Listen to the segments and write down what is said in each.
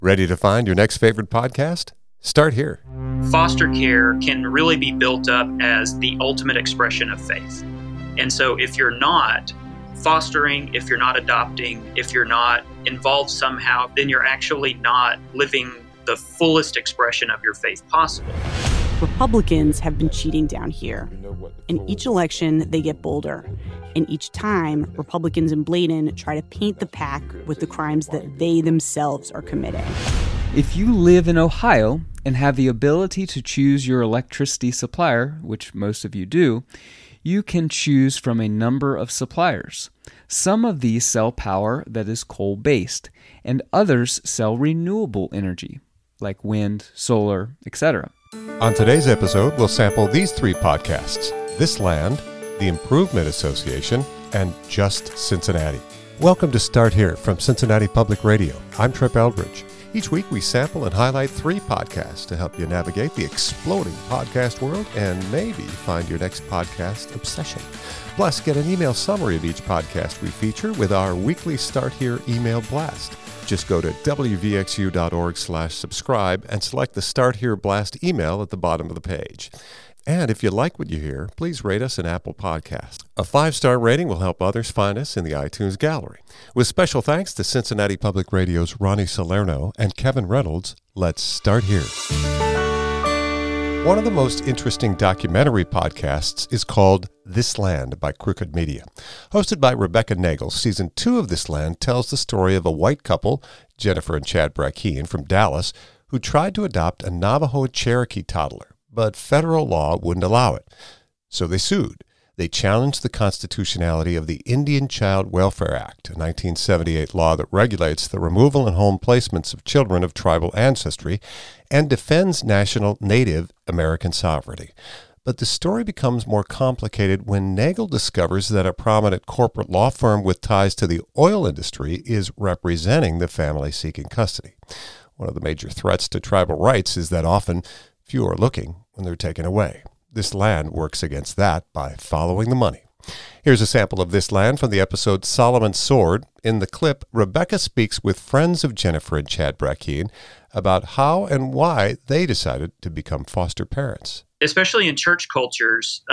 Ready to find your next favorite podcast? Start here. Foster care can really be built up as the ultimate expression of faith. And so if you're not fostering, if you're not adopting, if you're not involved somehow, then you're actually not living the fullest expression of your faith possible. Republicans have been cheating down here. In each election, they get bolder. And each time, Republicans in Bladen try to paint the pack with the crimes that they themselves are committing. If you live in Ohio and have the ability to choose your electricity supplier, which most of you do, you can choose from a number of suppliers. Some of these sell power that is coal-based, and others sell renewable energy, like wind, solar, etc. On today's episode, we'll sample these three podcasts: This Land, The Improvement Association, and Just Cincinnati. Welcome to Start Here from Cincinnati Public Radio. I'm Trip Eldridge. Each week we sample and highlight three podcasts to help you navigate the exploding podcast world and maybe find your next podcast obsession. Plus, get an email summary of each podcast we feature with our weekly Start Here email blast. Just go to wvxu.org/subscribe and select the Start Here blast email at the bottom of the page. And if you like what you hear, please rate us an Apple Podcast. A 5-star rating will help others find us in the iTunes gallery. With special thanks to Cincinnati Public Radio's Ronnie Salerno and Kevin Reynolds, let's start here. One of the most interesting documentary podcasts is called This Land by Crooked Media. Hosted by Rebecca Nagel, Season 2 of This Land tells the story of a white couple, Jennifer and Chad Brackeen from Dallas, who tried to adopt a Navajo Cherokee toddler, but federal law wouldn't allow it. So they sued. They challenged the constitutionality of the Indian Child Welfare Act, a 1978 law that regulates the removal and home placements of children of tribal ancestry and defends national Native American sovereignty. But the story becomes more complicated when Nagel discovers that a prominent corporate law firm with ties to the oil industry is representing the family seeking custody. One of the major threats to tribal rights is that often few are looking when they're taken away. This Land works against that by following the money. Here's a sample of This Land from the episode Solomon's Sword. In the clip, Rebecca speaks with friends of Jennifer and Chad Brackeen about how and why they decided to become foster parents. Especially in church cultures,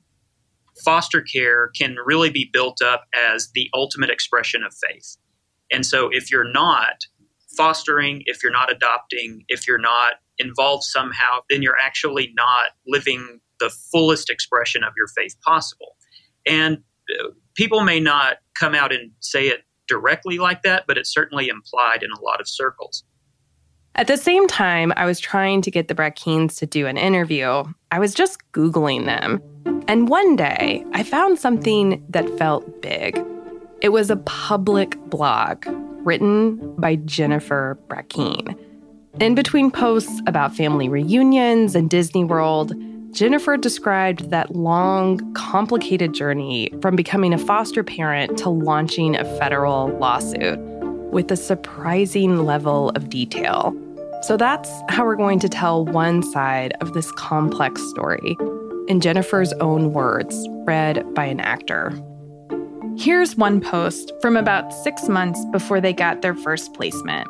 foster care can really be built up as the ultimate expression of faith. And so if you're not fostering, if you're not adopting, if you're not involved somehow, then you're actually not living the fullest expression of your faith possible. And people may not come out and say it directly like that, but it's certainly implied in a lot of circles. At the same time, I was trying to get the Brackeens to do an interview. I was just Googling them. And one day, I found something that felt big. It was a public blog written by Jennifer Brackeen. In between posts about family reunions and Disney World, Jennifer described that long, complicated journey from becoming a foster parent to launching a federal lawsuit with a surprising level of detail. So that's how we're going to tell one side of this complex story, in Jennifer's own words, read by an actor. Here's one post from about 6 months before they got their first placement.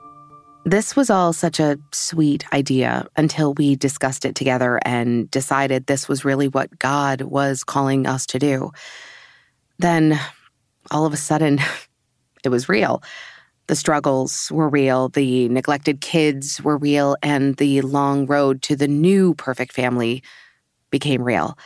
This was all such a sweet idea until we discussed it together and decided this was really what God was calling us to do. Then, all of a sudden, it was real. The struggles were real, the neglected kids were real, and the long road to the new perfect family became real.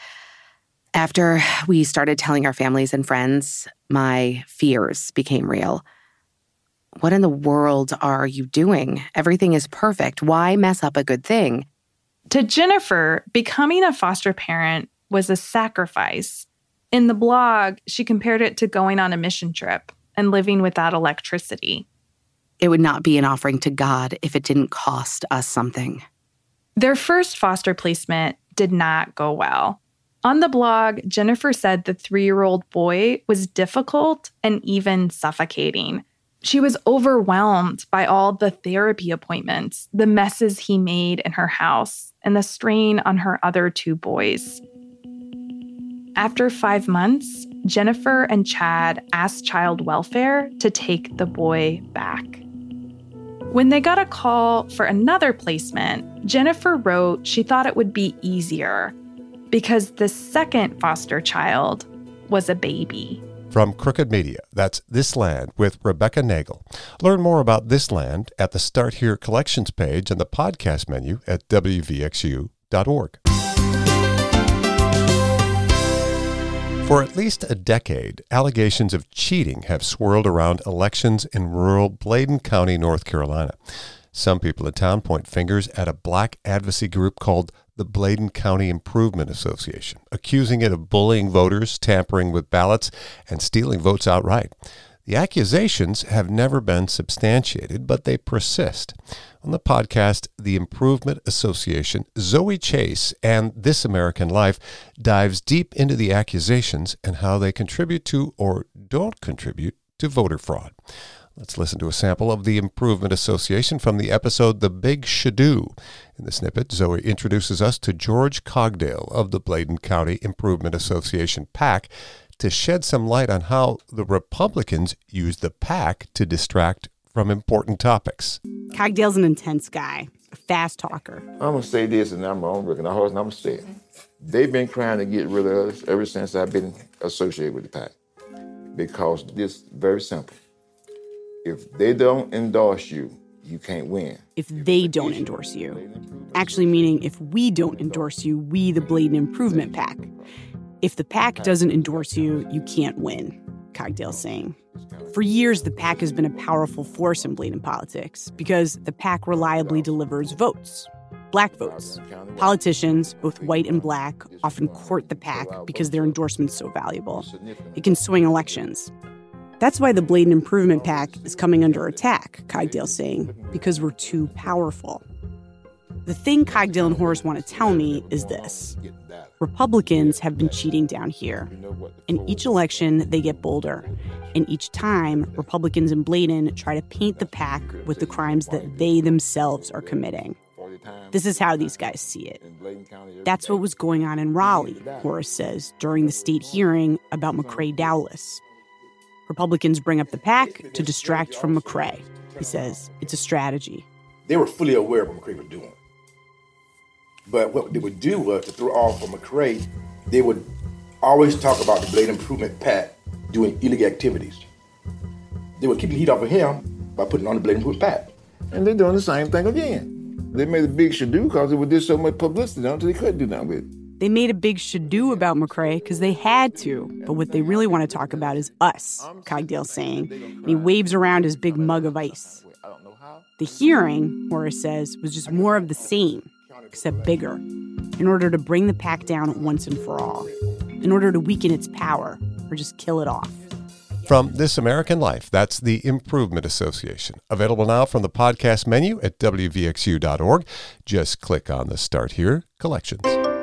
After we started telling our families and friends, my fears became real. What in the world are you doing? Everything is perfect. Why mess up a good thing? To Jennifer, becoming a foster parent was a sacrifice. In the blog, she compared it to going on a mission trip and living without electricity. It would not be an offering to God if it didn't cost us something. Their first foster placement did not go well. On the blog, Jennifer said the 3-year-old boy was difficult and even suffocating. She was overwhelmed by all the therapy appointments, the messes he made in her house, and the strain on her other 2 boys. After 5 months, Jennifer and Chad asked Child Welfare to take the boy back. When they got a call for another placement, Jennifer wrote she thought it would be easier because the second foster child was a baby. From Crooked Media, that's This Land with Rebecca Nagel. Learn more about This Land at the Start Here collections page and the podcast menu at wvxu.org. For at least a decade, allegations of cheating have swirled around elections in rural Bladen County, North Carolina. Some people in town point fingers at a black advocacy group called the Bladen County Improvement Association, accusing it of bullying voters, tampering with ballots, and stealing votes outright. The accusations have never been substantiated, but they persist. On the podcast, The Improvement Association, Zoe Chase and This American Life dives deep into the accusations and how they contribute to or don't contribute to voter fraud. Let's listen to a sample of the Improvement Association from the episode The Big Shadoo. In the snippet, Zoe introduces us to George Cogdale of the Bladen County Improvement Association PAC to shed some light on how the Republicans use the PAC to distract from important topics. Cogdale's an intense guy, a fast talker. I'm going to say this, and I'm on record, and I'm going to say it. They've been trying to get rid of us ever since I've been associated with the PAC. Because this is very simple. If they don't endorse you, you can't win. If they don't endorse you. Actually meaning if we don't endorse you, we the Bladen Improvement PAC. If the PAC doesn't endorse you, you can't win, Cogdale's saying. For years, the PAC has been a powerful force in Bladen politics because the PAC reliably delivers votes. Black votes. Politicians, both white and black, often court the PAC because their endorsement's so valuable. It can swing elections. That's why the Bladen Improvement PAC is coming under attack, Cogdale's saying, because we're too powerful. The thing Cogdale and Horace want to tell me is this. Republicans have been cheating down here. In each election, they get bolder. And each time, Republicans in Bladen try to paint the PAC with the crimes that they themselves are committing. This is how these guys see it. That's what was going on in Raleigh, Horace says, during the state hearing about McCrae Dowless. Republicans bring up the PAC to distract from McCrae. He says it's a strategy. They were fully aware of what McCrae was doing. But what they would do was to throw off for McCrae, they would always talk about the Bladen Improvement PAC doing illegal activities. They would keep the heat off of him by putting on the Bladen Improvement PAC. And they're doing the same thing again. They made a big shadoo because it would do so much publicity until they couldn't do nothing with it. They made a big shadoo about McCrae because they had to. But what they really want to talk about is us, Cogdale's saying. And he waves around his big mug of ice. The hearing, Horace says, was just more of the same, except bigger, in order to bring the PAC down once and for all, in order to weaken its power or just kill it off. From This American Life, that's the Improvement Association. Available now from the podcast menu at wvxu.org. Just click on the Start Here collections.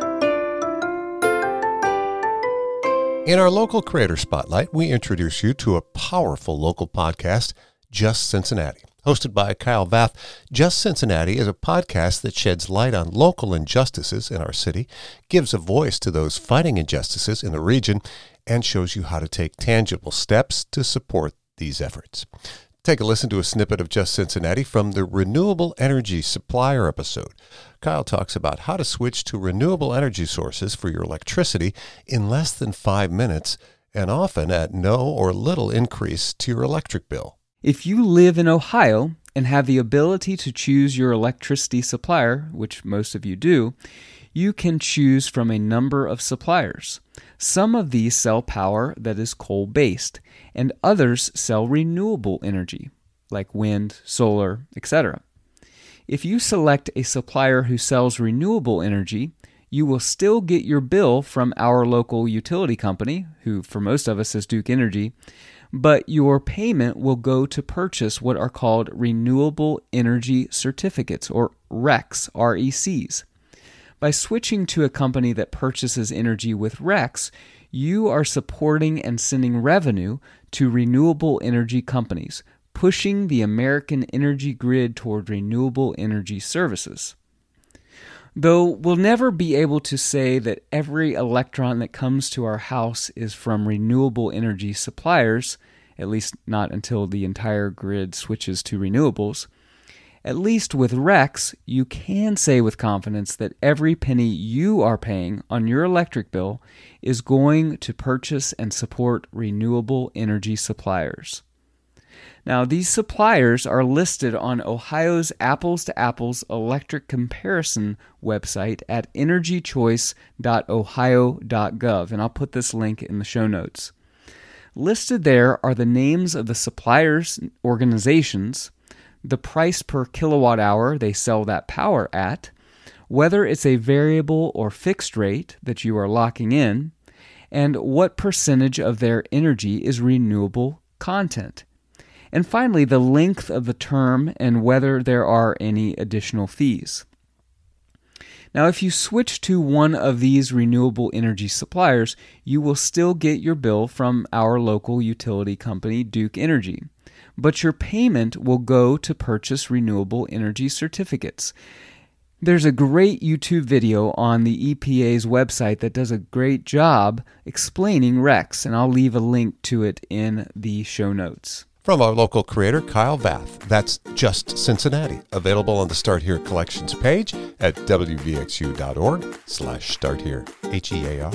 In our local creator spotlight, we introduce you to a powerful local podcast, Just Cincinnati. Hosted by Kyle Vath, Just Cincinnati is a podcast that sheds light on local injustices in our city, gives a voice to those fighting injustices in the region, and shows you how to take tangible steps to support these efforts. Take a listen to a snippet of Just Cincinnati from the Renewable Energy Supplier episode. Kyle talks about how to switch to renewable energy sources for your electricity in less than 5 minutes and often at no or little increase to your electric bill. If you live in Ohio and have the ability to choose your electricity supplier, which most of you do, you can choose from a number of suppliers. Some of these sell power that is coal-based, and others sell renewable energy, like wind, solar, etc. If you select a supplier who sells renewable energy, you will still get your bill from our local utility company, who for most of us is Duke Energy, but your payment will go to purchase what are called Renewable Energy Certificates, or RECs, RECs. By switching to a company that purchases energy with RECs, you are supporting and sending revenue to renewable energy companies, pushing the American energy grid toward renewable energy services. Though we'll never be able to say that every electron that comes to our house is from renewable energy suppliers, at least not until the entire grid switches to renewables, At least with REX, you can say with confidence that every penny you are paying on your electric bill is going to purchase and support renewable energy suppliers. Now, these suppliers are listed on Ohio's Apples to Apples electric comparison website at energychoice.ohio.gov, and I'll put this link in the show notes. Listed there are the names of the suppliers' organizations, the price per kilowatt hour they sell that power at, whether it's a variable or fixed rate that you are locking in, and what percentage of their energy is renewable content. And finally, the length of the term and whether there are any additional fees. Now, if you switch to one of these renewable energy suppliers, you will still get your bill from our local utility company, Duke Energy. But your payment will go to purchase renewable energy certificates. There's a great YouTube video on the EPA's website that does a great job explaining REX, and I'll leave a link to it in the show notes. From our local creator, Kyle Vath. That's Just Cincinnati. Available on the Start Here Collections page at wvxu.org/starthere, HEAR.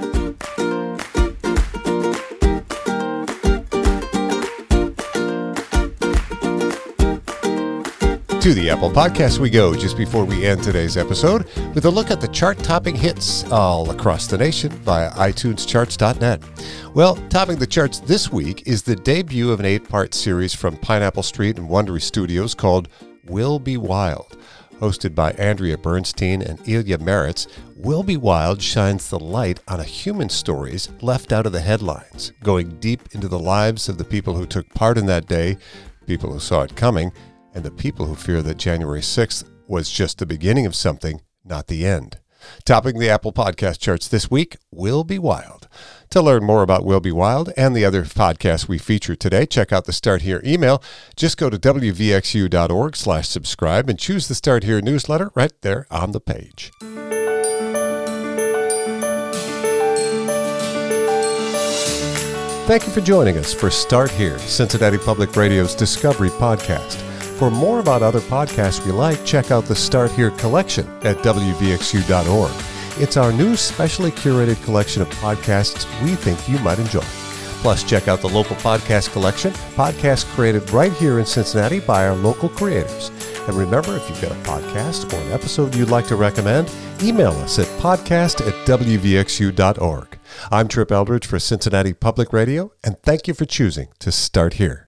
To the Apple Podcast we go just before we end today's episode with a look at the chart-topping hits all across the nation via iTunescharts.net. Well, topping the charts this week is the debut of an 8-part series from Pineapple Street and Wondery Studios called Will Be Wild. Hosted by Andrea Bernstein and Ilya Meritz, Will Be Wild shines the light on human stories left out of the headlines, going deep into the lives of the people who took part in that day, people who saw it coming, and the people who fear that January 6th was just the beginning of something, not the end. Topping the Apple Podcast charts this week, Will Be Wild. To learn more about Will Be Wild and the other podcasts we feature today, check out the Start Here email. Just go to wvxu.org/subscribe and choose the Start Here newsletter right there on the page. Thank you for joining us for Start Here, Cincinnati Public Radio's Discovery Podcast. For more about other podcasts we like, check out the Start Here collection at wvxu.org. It's our new specially curated collection of podcasts we think you might enjoy. Plus, check out the local podcast collection, podcasts created right here in Cincinnati by our local creators. And remember, if you've got a podcast or an episode you'd like to recommend, email us at podcast@wvxu.org. I'm Trip Eldridge for Cincinnati Public Radio, and thank you for choosing to Start Here.